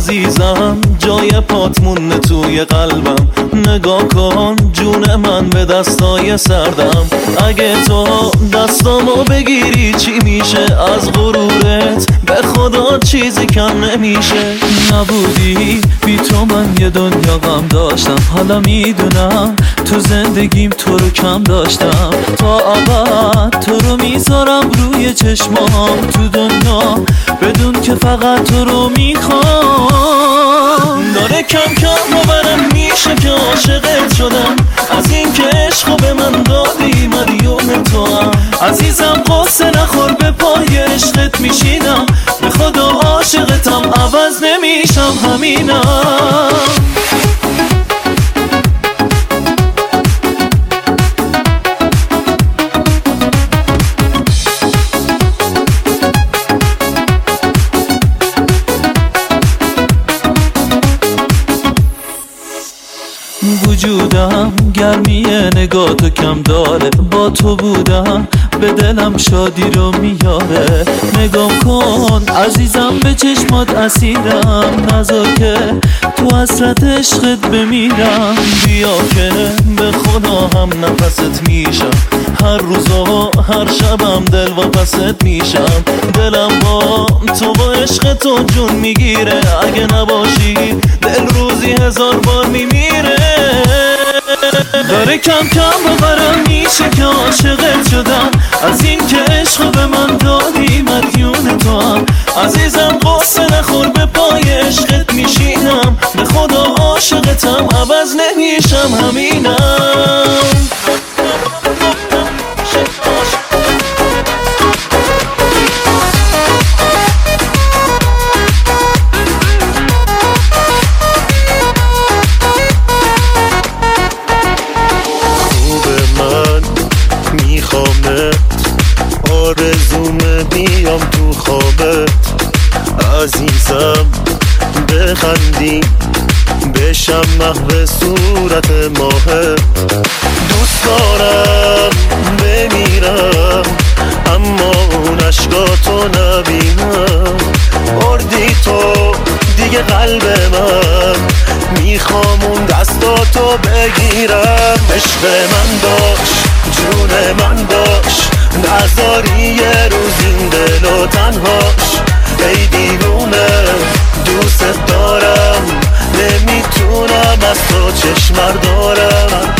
عزیزم جای پات مونه توی قلبم، نگاه کن جون من به دستای سردم. اگه تو دستامو بگیری چی میشه؟ از غرورت به خدا چیزی کم نمیشه. نبودی بی تو من یه دنیا غم داشتم، حالا میدونم تو زندگیم تو رو کم داشتم. تا ابد تو رو میذارم روی چشمام تو دنیا، بدون که فقط تو رو میخوام. داره کم کم باورم میشه که عاشقت شدم، از این که عشقو به من دادی مدیون تو هم. عزیزم قصه نخور به پای عشقت میشینم، به خدا عاشقتم عوض نمیشم همینم. وجودم گرمی نگاهتو کم داره، با تو بودم به دلم شادی رو میاره. نگام کن عزیزم به چشمات اسیرم، نذار که تو حسرت عشقت بمیرم. بیا که به خدا هم نفست میشم، هر روز و هر شبم دل واپست میشم. دلم با تو با عشق تو جون میگیره، اگه نباشی دل روزی 1000 بار میمیره. داره کم کم باورم میشه که عاشقت شدم، از این که عشق به من دادی مدیون تو هم. عزیزم قصه نخور به پای عشقت میشینم، به خدا عاشقتم عوض نمیشم همینم. آرزومه بیام تو خوابت عزیزم، بخندی بشم محو صورت ماهت. دوست دارم بمیرم اما اون عشقاتو نبینم. بردی تو دیگه قلب من، میخوام اون دستاتو بگیرم. عشق من باش جون من باش، نذاری یه روز این دل و تنهاش. ای دیوونه دوست دارم، نمیتونم از تو چشم دارم.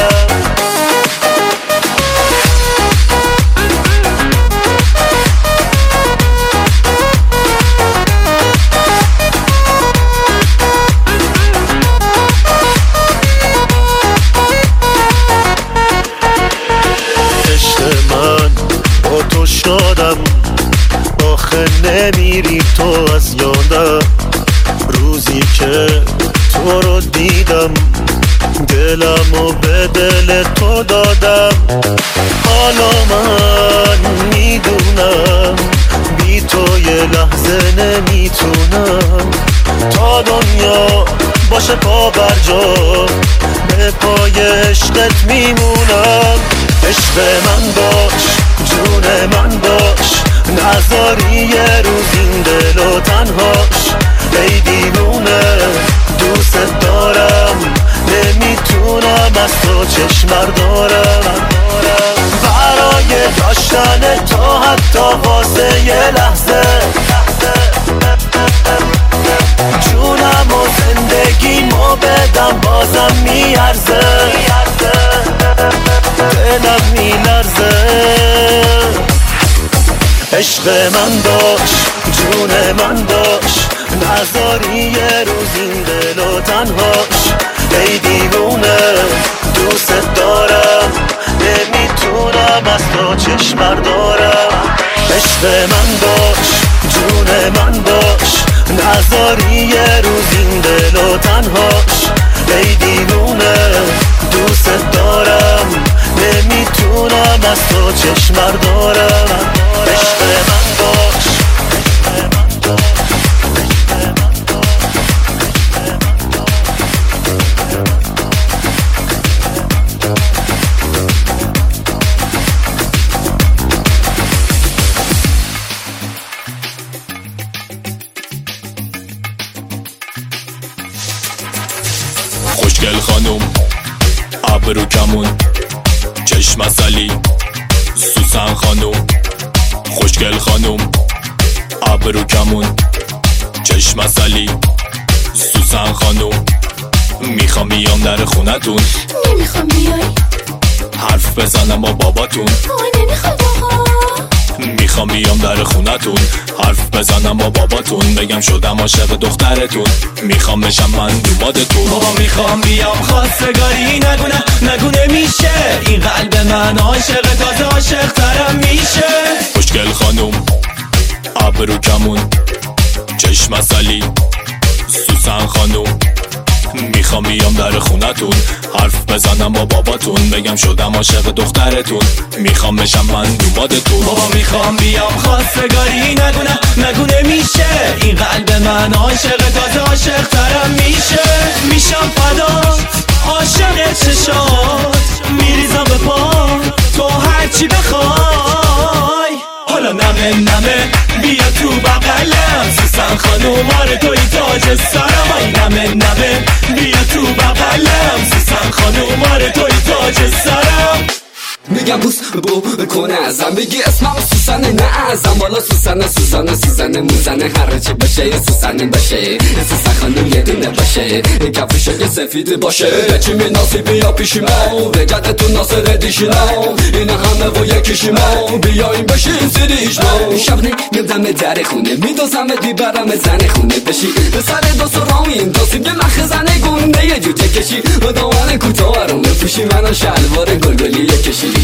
شادم آخه نمیری تو از یادم. روزی که تو رو دیدم دلمو به دل تو دادم. حالا من میدونم بی تو یه لحظه نمیتونم. تا دنیا باشه پا بر جا، به پای عشقت میمونم. عشق من باش جون من باش، نذاری یه روز این دل و تنهاش. ای دیوونه دوست دارم، نمیتونم از تو چشم دارم. برای داشتن تو حتی واسه یه لحظه، جونم و زندگیمو بدم بازم میارزه. دلم میلرزه. عشق من باش جون من باش، نذاری یه روز این دل و تنهاش. ای دیوونه دوست دارم، نمیتونم از تو چشم بردارم. عشق من باش جون من باش، نذاری یه روز این دل و تنهاش. ای دیوونه دوست دارم، نمیتونم از تو چشم بردارم. عشق من باش. خوشگل خانوم ابرو کمون چشم عسلی سوسن خانوم خوشگل خانوم ابرو کمون چشم عسلی سوسن خانوم میخوام بیام در خونتون. نمیخوام بیای حرف بزنم با باباتون. نمیخواد آقا. میخوام بیام در خونتون حرف بزنم با باباتون بگم شدم عاشق دخترتون میخوام بشم من دومادتون. بابا میخوام بیام خواستگاری نگونه میشه این قلب من عاشق تازه عاشق ترم میشه. خوشگل خانوم ابرو کمون چشم عسلی سوسن خانوم میخوام بیام در خونتون حرف بزنم با باباتون بگم شدم عاشق دخترتون میخوام بشم من دومادتون. بابا میخوام بیام خواستگاری نگونه میشه این قلب من عاشق تازه عاشق ترم میشه. میشم فدات عاشق چشات میریزم به پا تو هرچی بخوای. حالا نمه بیا تو بغلم سوسن خانوم آره توی تاج سرم. آی نمه بیا تو بغلم سوسن خانوم آره توی تاج سرم. میگم بوس بکنه ازم بگی اسمم سوسنه نه ازم والا سوسنه موزنه هر چی باشه سوسنه باشه سوسن خانوم یه دونه باشه کفشه که سفید باشه چی ناسی بیا پیشی ما بگرد تو ناصر دیشینا این همه و یکیشی ما بیاییم بشین سیریش ما شب نمیدم در خونه میدوزمت بیبرم زن خونه بشی به سر دوست رامین دوستی به مخ زنه گونه یه جوجه کشی و دامن کوتاه رو بپوشی منو شلوار گلگلی کشی.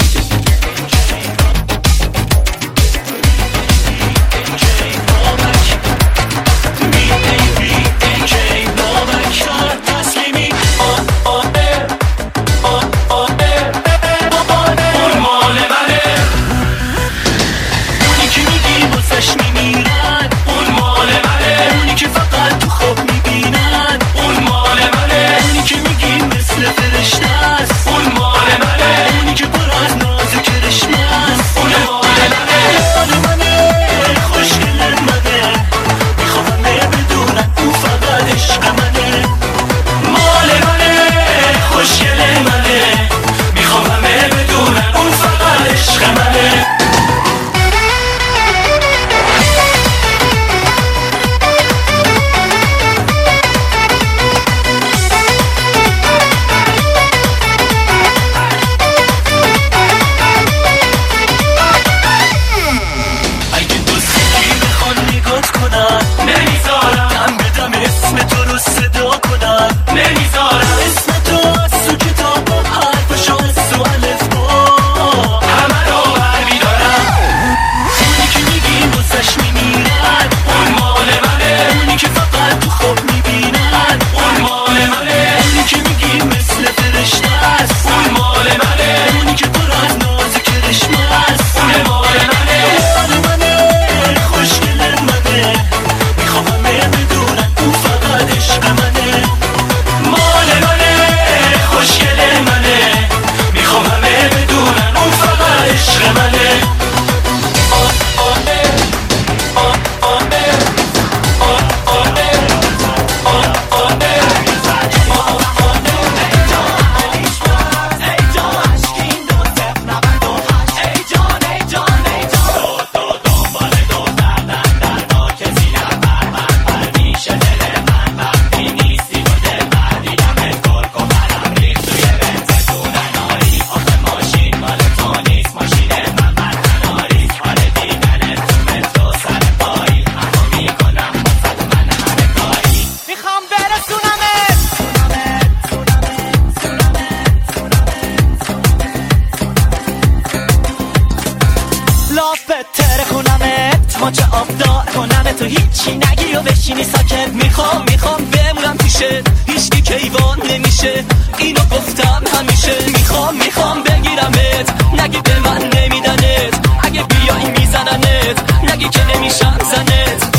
ماچه آبدار کنم تو هیچی نگی و بشینی ساکت. میخوام بمونم پیشت هیچکی کیوان نمیشه اینو گفتم همیشه. میخوام بگیرمت نگی به من نمیدنت اگه بیایی میزننت نگی که نمیشم زنت.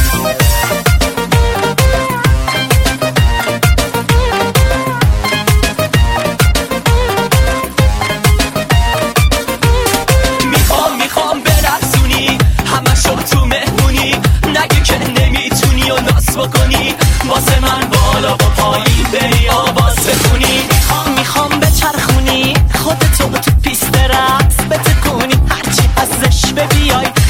میخوام برسونی همه شو تو مهمونی نگی که نمیتونی و ناس بکنی واسه من بالا و پایین بری آواز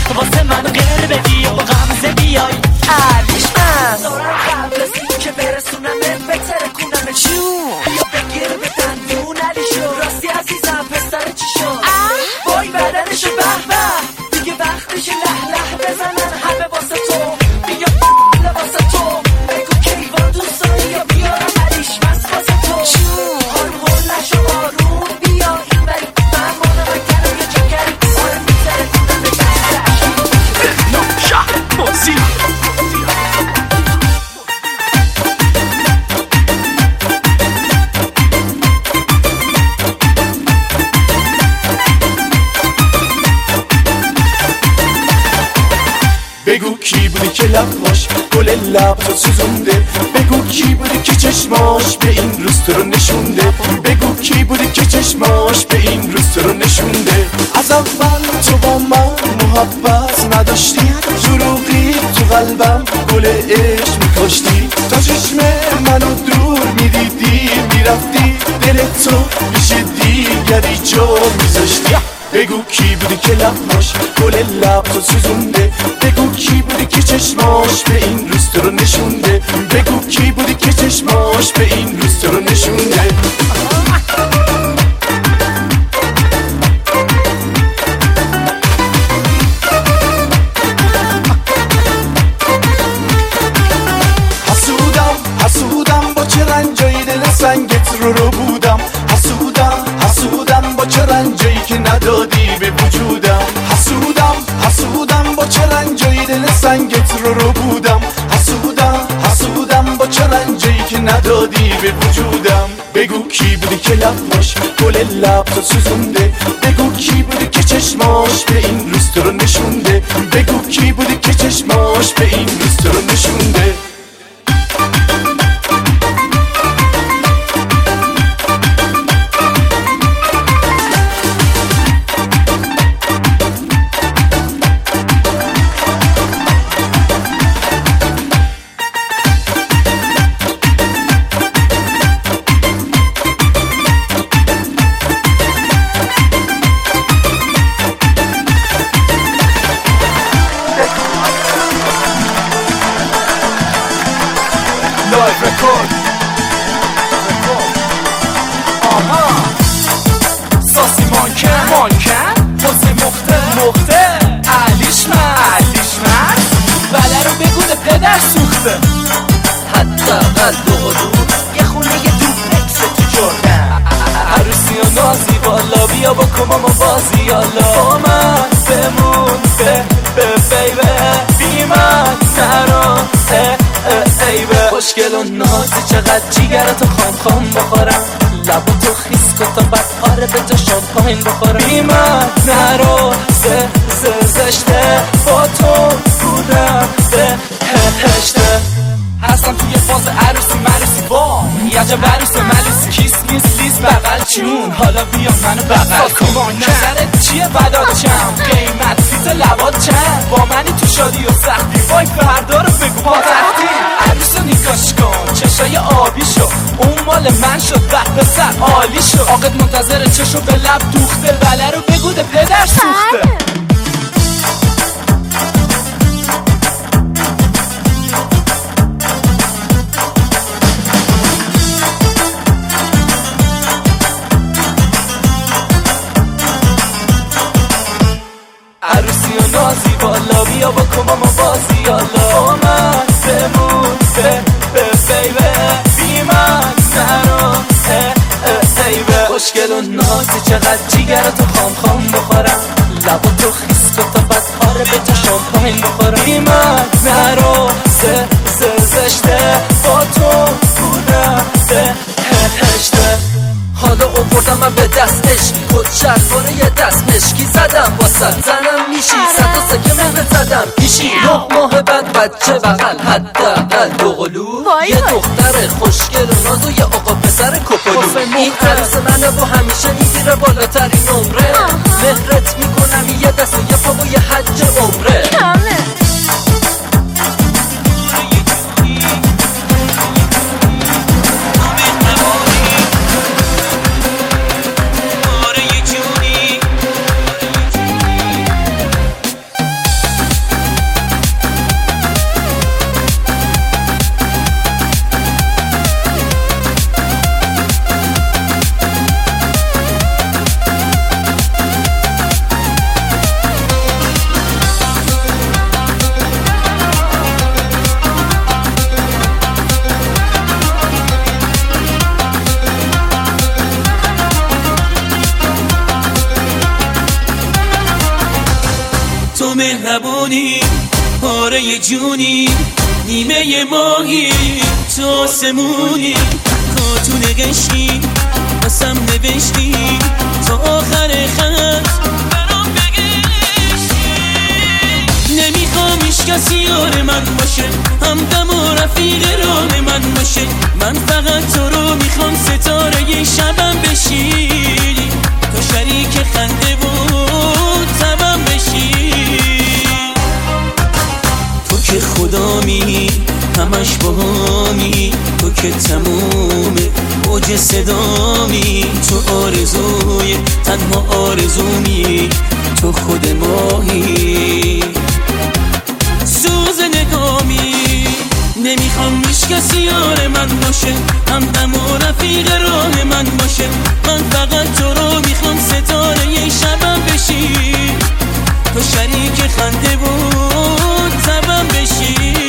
واسه من غیر بدی و غمزه بیای علیش من دارم قبل از این که برسونمه بتره کنمه جون بیا بگیر به دندون علی شو راستی عزیزم پسر چی شد وای بدنشو به به دیگه وقتش له له بزنن همه واسه تو بیا واسه تو بگو کیوان دوست داری یا بیارم علیش بس واسه تو حال نشو آروم بیا این بری من مانم کرم یه جگری آره میتره کنمه بسرش شهر بازی بگو کی بودی که لباش گل لب تو سوزونده بگو کی بودی که چشماش به این روز تو رو نشونده بگو کی بودی که چشماش به این روز تو رو نشونده از اول تو با من محبت نداشتی دروغی تو قلبم گل عشق میکاشتی تا چشم منو دور میدیدی میرفتی دل تو پیش دیگری جا میذاشتی بگو کی بودی که لباش گل لب تو سوزونده بگو کی بودی که چشماش به این روز تو رو نشونده بگو کی بودی که چشماش به این روز تو رو نشونده حسودم با چه رنجایی دل سنگت رو بودم حسودم با چه رنجایی که ندادی به وجودم حسودم با چه رنجایی دل سنگت رو بودم حسودم با چه رنجایی که ندادی به وجودم بگو کی بودی که لباش گل لب تو سوزونده بگو کی بودی که چشماش به این روز تو رو نشونده بگو کی بودی که چشماش به این روز تو رو نشونده ساسی مانکن حسین مخته علیش من بله رو بگو ده پدر سوخته حداقل دو قلوب یه خونه یه دوپلکس تو جردن عروسی و نازی والا بیا با کمام و بازی یالا با من بمون به بیبه بی من نرو ایبه خوشگل و نازی چقدر جیگرتو خام بخورم لبا تو خیس کن تا بعد آره به جا شامپاین بخورم بی من نرو زشته با تو بودم بهشته هستم توی فاز عروسی مروسی با یه عجب عروس ملوسی کیس میز لیز بغل چون حالا بیا منو بغل کن نظرت چیه بدات چم قیمت فیت لبات چند با منی تو شادی و سختی وای فردا رو بگو با تختی عروس رو نگاش کن چشای آبی شو اون مال من شد وقت به سر عالی شو آقت منتظر چشو به لب دوخته بله رو بگو ده پدر سوخته عروسی و نازی بالا بیا با کمام و بازی یالا با من بمون به بیبه بی من نرو ایبه خوشگل و نازی چقدر جیگرتو خام بخورم لبا تو خیس کن تا بعد آره به جا شامپاین بخورم بی من نرو زشته با تو بودم بهشته حالا آوردم من به دستش خود شرفانه یه دست مشکی زدم با زنم میشی صد و سکه مهر زدم پیشی 9 ماه بعد بچه بغل حداقل دو قلو یه دختر خوشگل و ناز و یه آقا پسر کپلو این عروس منه و همیشه میگیره بالاترین نمره مهرت میکنم یه دست و یه پا و یه حج عمره تو مهربونی، پاره جونی، نیمه ماهی، تو آسمونی، کاتون قشنگی قسم نوشتی تا آخر خط برام بگشتی. نمیخوام هیچ کسی یار من باشه، همدم و رفیق راه من باشه. من فقط تو رو میخوام ستاره ی شبم بشی، تو شریک خنده بود تبم بشی. تو که خدامی همش باهامی، تو که تموم اوج صدامی، تو آرزوی تنها آرزومی، تو خود ماهی سوز نگامی. نمیخوام هیچ کسی یار من باشه، همدم و رفیق راه من باشه. من فقط تو رو میخوام ستاره ی شبم بشی، تو شریک خنده بود تبم بشی.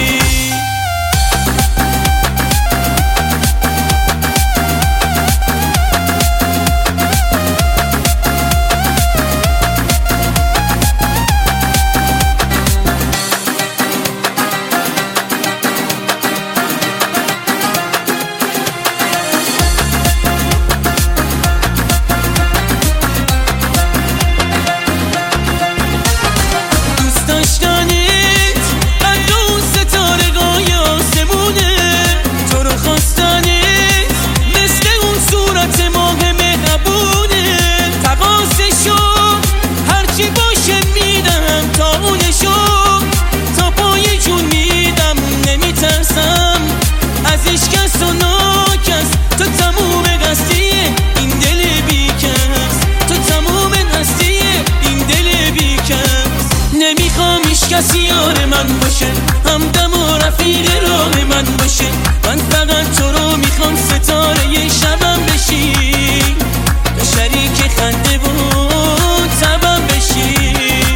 کسی یار من باشه، همدم و رفیق راه من باشه. من فقط تو رو میخوام ستاره ی شبم بشی، تو شریک خنده بود تبم بشی.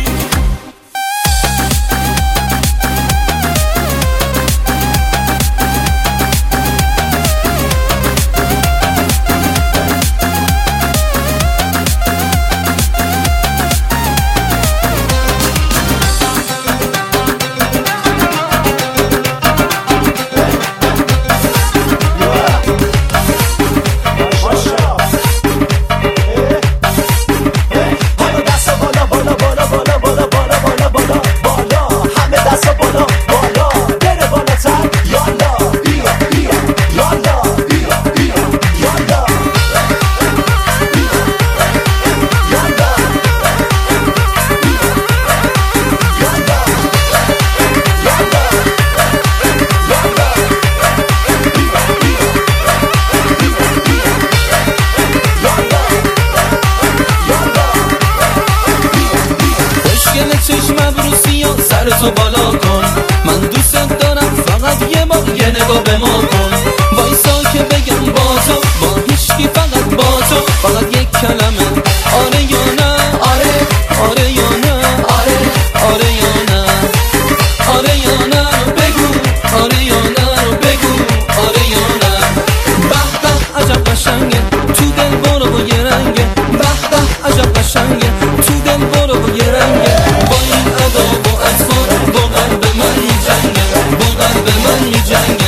سرتو بالا کن، من دوست دارم فقط یه بار یه نگاه به ما کن. وایسا که بگم با تو، با هیچکی فقط با تو، فقط یک کلمه آره یا نه، آره آره یا نه، آره آره یا نه، آره یا نه بگو، آره یا نه بگو، آره یا نه. به به عجب قشنگه تو دل برو و یه رنگه، به به عجب قشنگه تو دل برو و یه رنگه. با این ادا و اطفال با قلب من میجنگه، با قلب من میجنگه.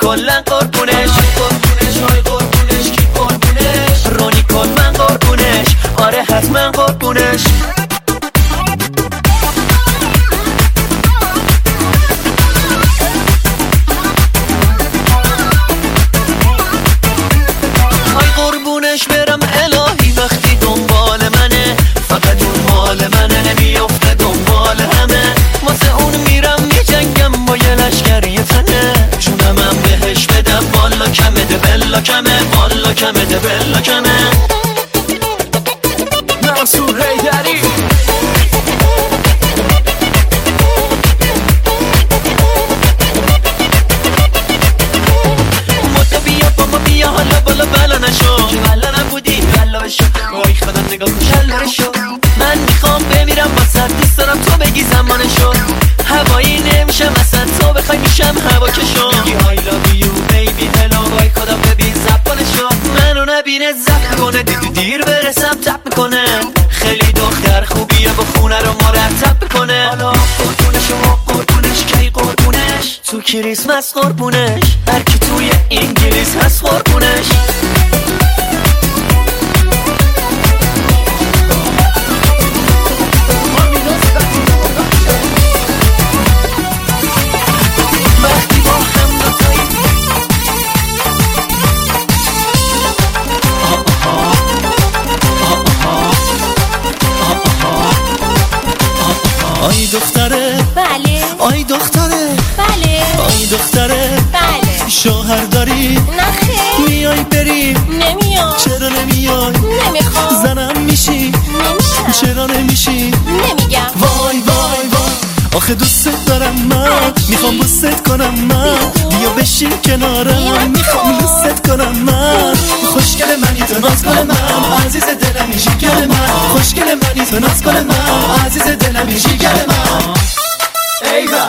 کلن قربونش های قربونش کی قربونش رونی کن من قربونش آره حتما قربونش های قربونش برم الهی وقتی دنبال منه فقط اون مال منه نمیافته دنبال همه واسه اون میرم میجنگم با یه لشکری تنه جونمم بهش بدم والا کمه ده بلا کمه والا کمه ده بلا کمه منصور حیدری مده بیا بابا بیا حالا بالا بلا نشو که بلا نبودی بلا بشو وای خدا نگاه کن کلا بشو من میخوام بمیرم واسه دوست دارم تو بگی زمانشو هوایی نمیشم اصلا تو بخوای میشم هوا کشو میگی I love you baby hello وای خدا ببین زبانشو منو نبینه زب کنه دیر برسم تپ میکنه خیلی دختر خوبیه با خونه رو مرتب میکنه حالا قربونش و قربونش کی قربونش تو کریسمس قربونش هرکی توی انگلیس هست قربونش آی دختره بله آی دختره بله آی دختره بله شوهر داری نخیر میای بری نمیام چرا نمیای نمیخوام زنم میشی نمیشم چرا نمیشی نمیگم وای وای وای آخه دوست دارم من میخوام بوست کنم من بیا بشین کنارم میخوام دوست کنم من خوشگل منی تو ناز کن من عزیز دلمی جیگر من خوشگل منی تو ناز کن من عزیز دلمی جیگر من ایوه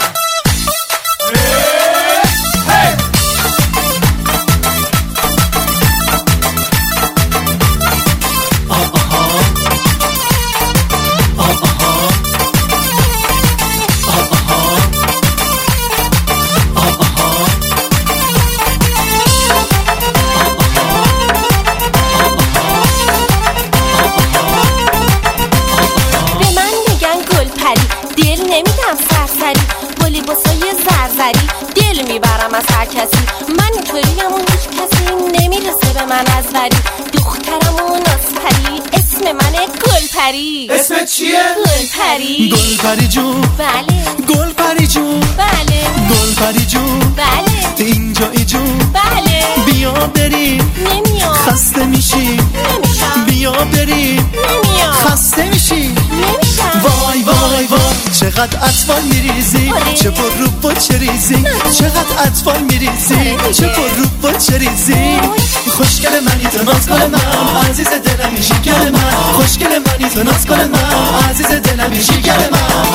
با لباسای زرزری دل میبرم از هر کسی من اینطوریم و هیچ کسی نمیرسه به من از وری دخترم و نازپری اسم منه گلپری اسمت چیه؟ گلپری گلپری جون بله گلپری جون بله گلپری جون بله اینجایی جون بله بیا بری نمیام خسته میشی نمیشم بیا بری نمیام خسته میشی نمیشم وای وای وای چقدر اطفال میریزی آره. چه پر رو با چه ریزی چقدر اطفال میریزی آره. چه پر رو با چه ریزی خوشگل منی تو ناز کن من عزیز دلم جیگر من خوشگل منی تو ناز کن من عزیز دلم جیگر من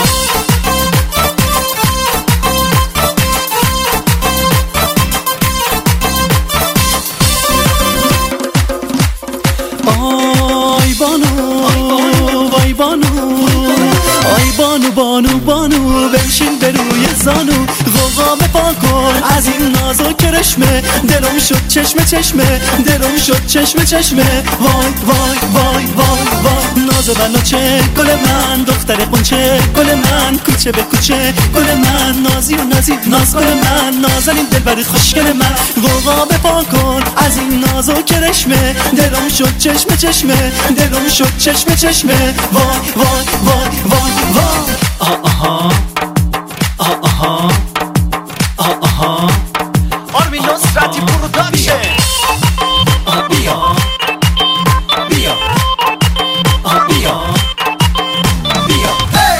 آی بانو وای بانو آی بانو بانو بانو بنشین به روی زانو غوغا بپا کن از این ناز و کرشمه دلم شد چشمه چشمه دلم شد چشمه چشمه وای وای وای وای وای ناز و بناچه گل من دختر قنچه گل من کوچه به کوچه گل من نازی و نازی ناز گل من نازنین دلبر خوشگل من غوغا بپا کن از این ناز و کرشمه دلم شد چشمه چشمه دلم شد چشمه چشمه وای وای وای وای وای آها آها آها آرمین نصرتی پروداکشن بیا بیا بیا بیا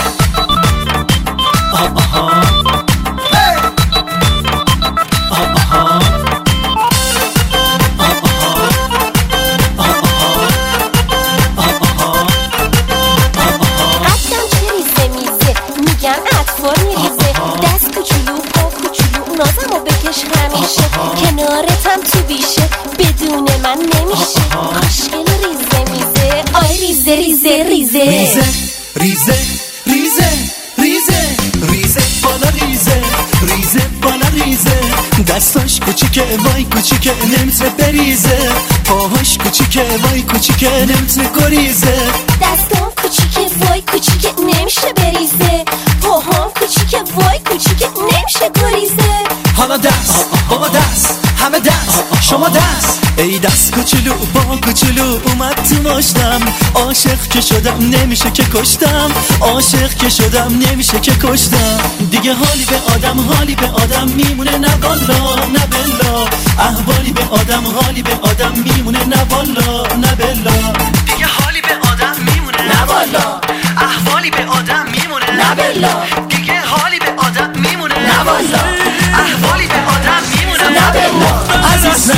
آها کنارتم تو بیشه بدون من نمیشه خوشگل ریزه میزه آی ریزه ریزه ریزه ریزه ریزه ریزه ریزه ریزه بالا ریزه ریزه بالا مریضه، دستاش کوچیکه وای کوچیکه نمیتونه بریزه، پاهاش کوچیکه وای کوچیکه نمیتونه گریزه. دستام کوچیکه وای کوچیکه نمیشه بریزه، پاهام کوچیکه وای کوچیکه نمیشه گریزه. حالا دست بابا دست همه دست شما دست. ای دست کوچولو با کوچولو اومد تو ماشتم، عاشق که شدم نمیشه که کشتم، عاشق که شدم نمیشه که کشتم. دیگه حالی به آدم میمونه نه والا نه بلا، احوالی به آدم حالی به آدم میمونه نه والا نه بلا. دیگه حالی به آدم میمونه نه والا، احوالی به آدم میمونه نه بلا. دیگه حالی به آدم میمونه نه والا، احوالی به آدم میمونه نه بلا. عزیز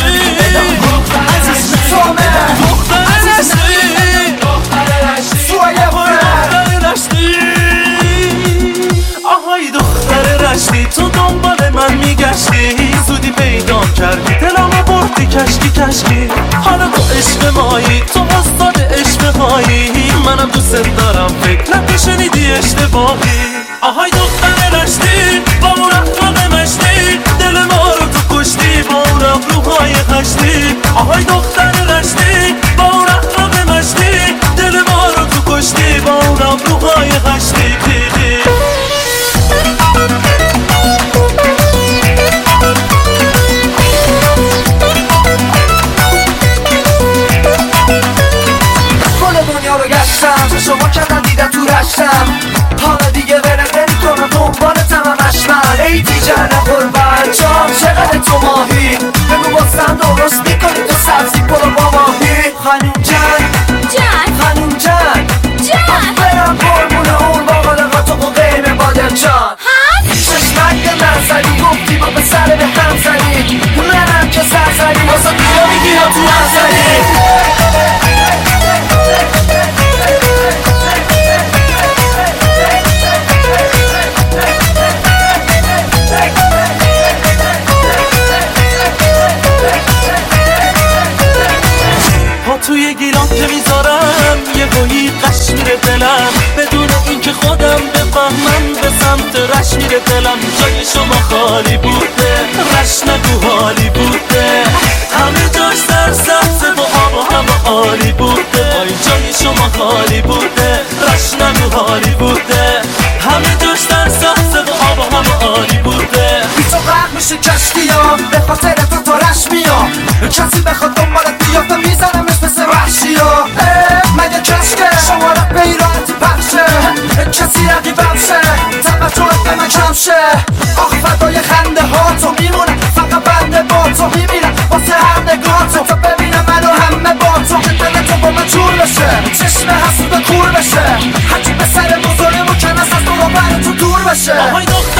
آهای دختر رشتی، تو دنبال من میگشتی، زودی پیدام کردی دلمو بردی کشکی کشکی. حالا تو عشق مایی، تو استاد عشق مایی، منم دوست دارم فکر نکن شنیدی اشتباهی. آهای دختر رشتی با اون اخلاق مشتی، دل ما رو تو کشتی با اون ابروهای خشتی. آهای دختر رشتی با اون اخلاق مشتی، دل ما رو تو کشتی با اون ابروهای خشتی. شما کردن دیدن تو رشتم، حالا دیگه برم نمیکنم دنبالتم همش من. ای دیجن قربان جان چقدر تو ماهی، بگو بازم درست میکنی تو سبزی برو با ماهی. خانوم جان خانوم جان برم قربونه اون باقالقا تو قیمه بادم جان. چشمک به من زدی گفتی با پسر به هم زدی، منم که سر زدی واسه بیا میگی یا تو هم زدی. توی گیران که میذارم یه گویی قش میره دلم، بدون اینکه خودم بفهمم به سمت رش میره دلم. جای شما خالی بوده، رش نگو حالی بوده، همه جاش سرسبز و آب و هوا عالی بوده. وای جای شما خالی بوده، رش نگو حالی بوده، همه جاش سرسبز و آب و هوا عالی بوده. بی تو غرق میشه کشتیام، به خاطر تو رش میام، کسی بخواد دنبالت بیافته میزنمش مثل وحشیا. مگه کشکه شما را به ایرانتی پخشه، کسی رقیبم شه توجهت به من کم شه. آخ فدای خنده ها تو میمونم، فقط بنده با تو میمیرم واسه هر نگاه تو، تا ببینم منو همه با تو، که دل تو با من جور بشه، چشم حسود کور بشه، هرچی به سر بزرگ مکنس از تو رو بر تو دور بشه.